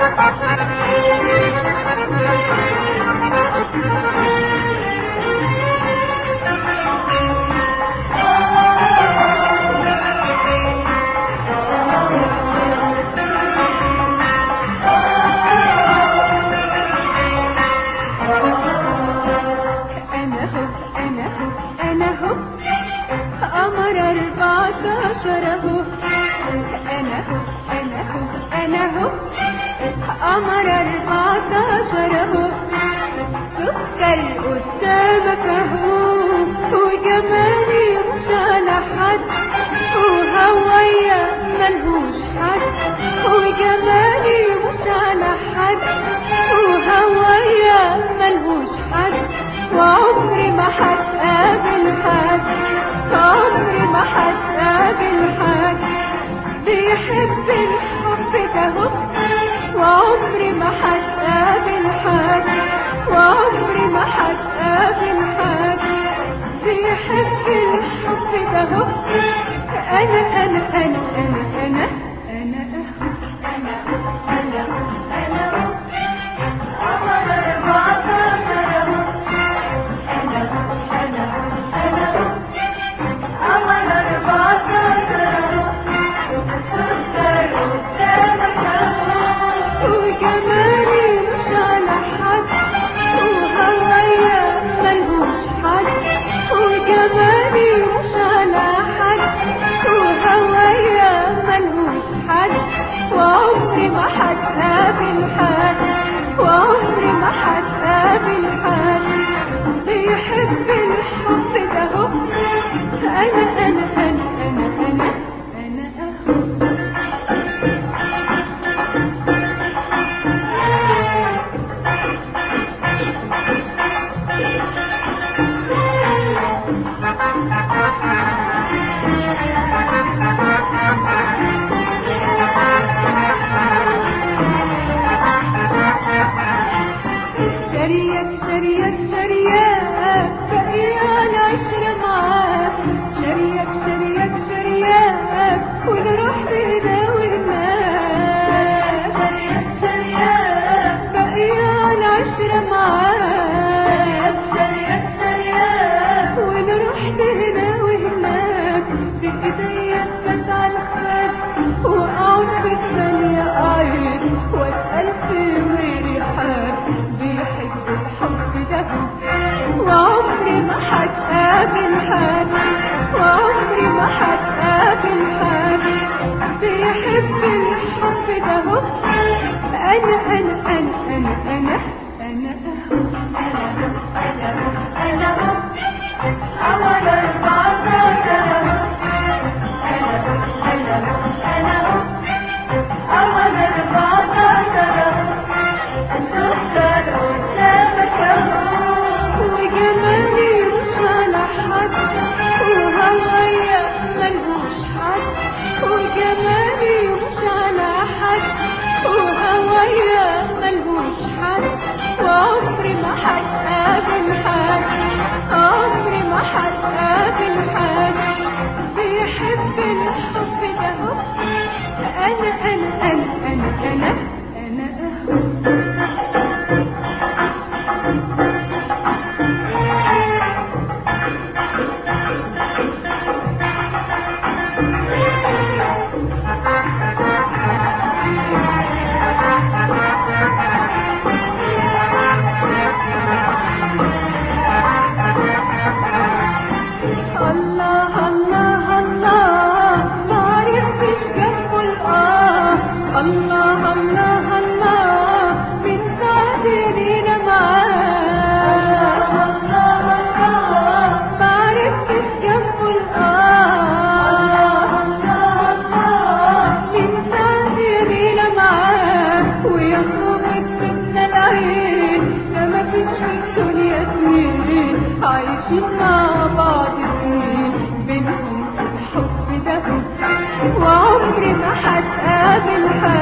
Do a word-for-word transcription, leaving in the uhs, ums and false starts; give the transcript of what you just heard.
قمر أربعتاشر اهو سكر قدامك اهو وجمالي مش على حد وهوايا ملهوش حد وجمالي مش على حد وهوايا ملهوش حد وعمري ما هتقابل حد عمري ما هتقابل حد بيحب الحب ده اهو وعمري ما هتقابل حد وعمري ما هتقابل حد بيحب الحب ده اهو انا انا انا انا انا انا انا انا انا قمر أربعتاشر اهو انا انا انا قمر أربعتاشر اهو سكر قدامك وجمالي مش على حد وهوايا ملهوش حد وجمالي مش على حد وهوايا ملهوش حد وعمري ما هتقابل حد وعمري ما هتقابل حد بيحب الحب ده اهو انا انا انا انا انا انا اهو شريك شريك شريك بقيان عشرة معاك شريك شريك شريك ونروح هنا وهناك شريك شريك بقيان عشرة معاك شريك شريك ونروح هنا وهناك بإيديا بسعى الخد وأقعد في الثانية أعيد وأسأل في غيري حد بيحب الحب ده وعمري ما هتقابل حد وعمري ما هتقابل حد بيحب الحب ده انا انا انا انا انا انا انا انا قمر أربعتاشر انا انا انا قمر أربعتاشر سكر قدامك وجمالي مش على حد وهوايا ملهوش حد وجمالي مش على حد وهوايا ملهوش حد وعمري ما هتقابل حد عمري ما هتقابل حد بيحب الحب ده انا انا انا انا انا انا اهو الله الله الله ما عرفتش جنبه الآه الله الله الله من ساعة لينا معاه الله الله ما عرفتش جنبه الآه الله الله من ساعة لينا معاه ويخرج منا العين ده مفيش في الدنيا سنين عايشين مع بعض بينهم الحب ده وعمري ما هتقابل حد